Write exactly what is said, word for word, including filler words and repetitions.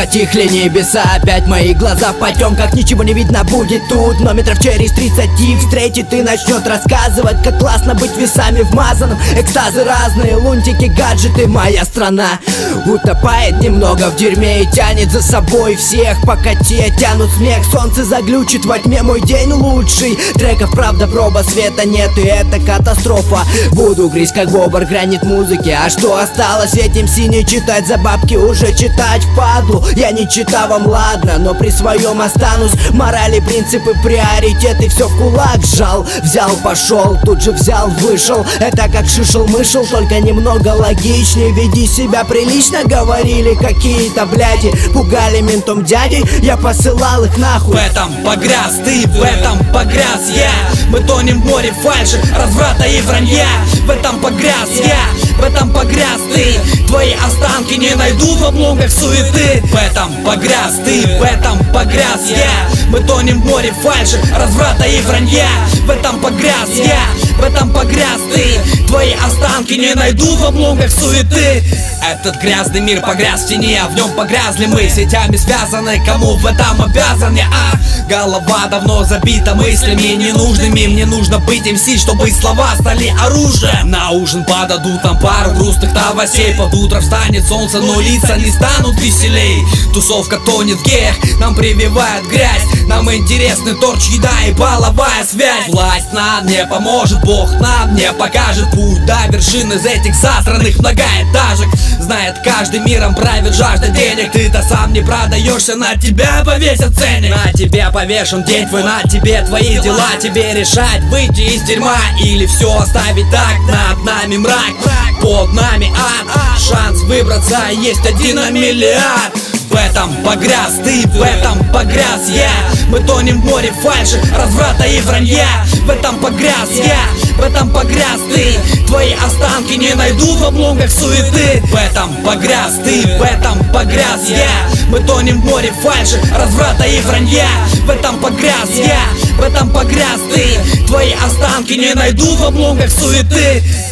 затихли небеса, опять мои глаза в потемках, ничего не видно будет тут. Но метров через тридцать встретит и начнет рассказывать, как классно быть весами вмазанным. Экстазы разные, лунтики, гаджеты, моя страна утопает немного в дерьме и тянет за собой всех, пока те тянут смех. Солнце заглючит во тьме, мой день лучший. Треков, правда, проба, света нет, и это катастрофа. Буду грызть как бобр, гранит музыки. А что осталось этим синий читать? За бабки уже читать впадлу. Я не читал вам, ладно, но при своем останусь. Морали, принципы, приоритеты, все в кулак сжал. Взял, пошел, тут же взял, вышел. Это как шишел-мышел, только немного логичнее. Веди себя прилично, говорили какие-то бляди. Пугали ментом дядей, я посылал их нахуй. В этом погряз ты, в этом погряз я. Мы тонем в море фальши, разврата и вранья. В этом погряз я, в этом погряз ты. Твои останки не найду в обломках суеты. В этом погряз ты, в этом погряз я. Мы тонем в море фальши, разврата и вранья. В этом погряз я, в этом погряз ты. Твои останки не найду в обломках суеты. Этот грязный мир погряз в тени, а в нем погрязли мы. Сетями связаны, кому в этом обязан я, а? Голова давно забита мыслями ненужными. Мне нужно быть эм си, чтобы слова стали оружием. На ужин подадут нам пару грустных новостей. Под утро встанет солнце, но лица не станут веселей. Тусовка тонет в геях, нам прививают грязь. Нам интересны торч, еда и половая связь. Власть нам не поможет, Бог нам не покажет путь до вершины из этих засранных многоэтажек. Знает каждый, миром правит жажда денег. Ты-то сам не продаешься, на тебя повесят ценник. На тебе повешен день твой, на тебе твои дела. Тебе решать, выйти из дерьма или все оставить так. Над нами мрак, под нами ад. Шанс выбраться есть один на миллиард. В этом погряз ты, в этом погряз я. Мы тонем в море фальши, разврата и вранья. В этом погряз я, в этом погряз ты. Твои останки не найду в обломках суеты. В этом погряз ты, в этом погряз я. Мы тонем в море фальши, разврата и вранья. В этом погряз я, в этом погряз ты. Твои останки не найду в обломках суеты.